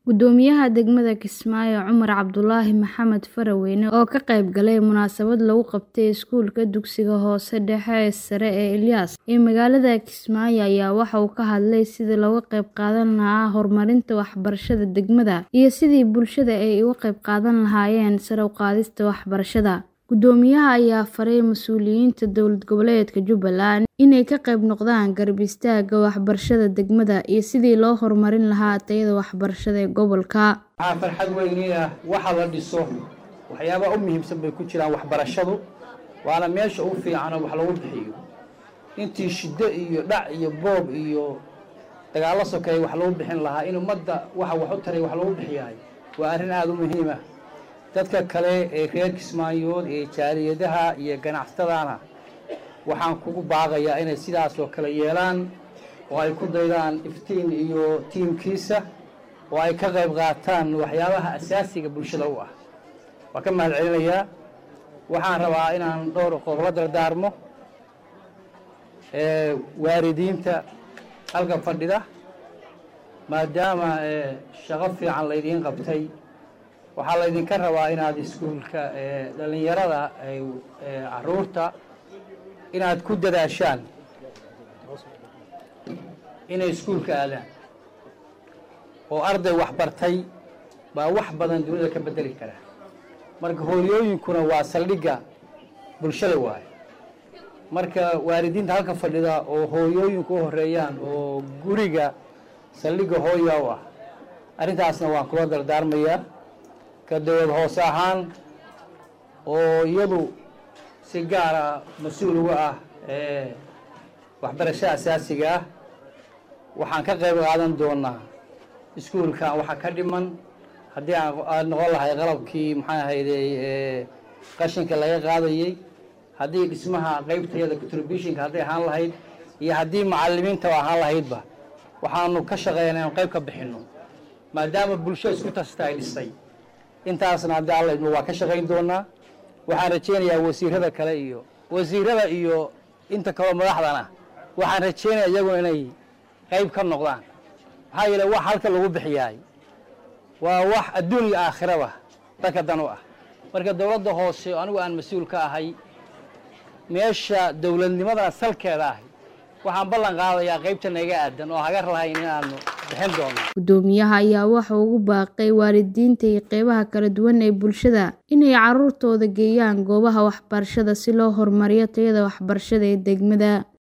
Gudoomiyaha degmada Kismaayo Cumar Cabdulaahi Maxamed Faraweyne oo ka qayb galay munaasabad lagu qabtay iskuulka dugsiga hoose dhexe sare ee Ilyas ee magaalada Kismaayo ayaa waxa uu ka hadlay sidii looga qayb qaadan lahaa horumarinta waxbarashada degmada iyo sidii bulshada ay uga qayb qaadan lahaayeen sare u qaadista waxbarashada. Gudoomiyaha ayaa faray mas'uuliyiinta dowlad goboleedka Jubbaland inay ka qayb noqdaan garab istaagga waxbarashada degmada iyo sidii loo horumarin lahaa tayada waxbarashada ee gobolka. Waxaa farxad weyn ah waxa la dhiso waxyaabaha u muhiimsan bay ku jiraan waxbarashadu waana meesha ugu fiican oo wax lagu bixiyo. Intii shiddo iyo dhac iyo boob iyo dagaalo sokeey wax lagu bixin lahaa in ummadda waxa wax u taray wax lagu bixiyahay waa arrin aad u muhiim ah. Dadka kale ee reer Kismaayo ee jaariyadaha iyo ganacsatadana waxaan kugu baaqayaa inay sidaas oo kale yeelaan oo ay ku daydaan iftiin iyo tiimkiisa oo ay ka qayb qaataan waxyaabaha asaasiga bulshada u ah. Waa ka mahadcelinayaa. Waxaan rabaa inaan dhowr qodob la dardaarmo waalidiinta halka fadhida maadaama shaqo fiican la idin qabtay waxaa la idinka rabaa inaad iskuulka dhalinyarada caruurta inaad ku dadaashaan inay iskuulka aadaan oo arday wax bartay baa wax badan dunida ka bedeli kara. Marka hooyooyinkuna waa saldhigga bulshada waaye. Marka waalidiinta halka fadhida oo hooyooyinku u horeeyaan oo guriga saldhigga hooyo u ah arrintaasna waan kula dardaarmayaa. Ka dowlad hoose ahaan oo iyadu si gaar ah mas'uul uga ah waxbarashada asaasiga ah waxaan ka qayb qaadan doonaa iskuulka waxa ka dhiman haddii aan noqon lahay qalabkii maxay ahayd qashinka laga qaadayay haddii dhismaha qaybtayada contributionka hadday ahaan lahayd iyo haddii macallimiinta ahaan lahaydba waxaanu ka shaqeynaa qayb ka bixino maadaama bulshada isku tastay dhisay intaasna hadda alla idmo waa ka shaqeyn doonaa. Waxaan rajeynayaa wasiirada kale iyo wasiirada iyo inta kale madaxdana waxaan rajeynayaa iyaguna inay qayb ka noqdaan maxaa yeelay wax halka lagu bixiyay waa wax adduun iyo aakhiraba dadka dan u ah. Marka dowladda hoose anigu aan mas'uul ka ahay meesha dowladnimada salkeeda ah waxaan ballan qaadayaa qaybta naga aadan oo hagar lahayn inaanu bixin doono. Gudoomiyaha ayaa waxa uu ugu baaqay waalidiinta iyo qaybaha kala duwan ee bulshada inay carruurtooda geeyaan goobaha waxbarashada si loo horumariyo tayada waxbarashada ee degmada.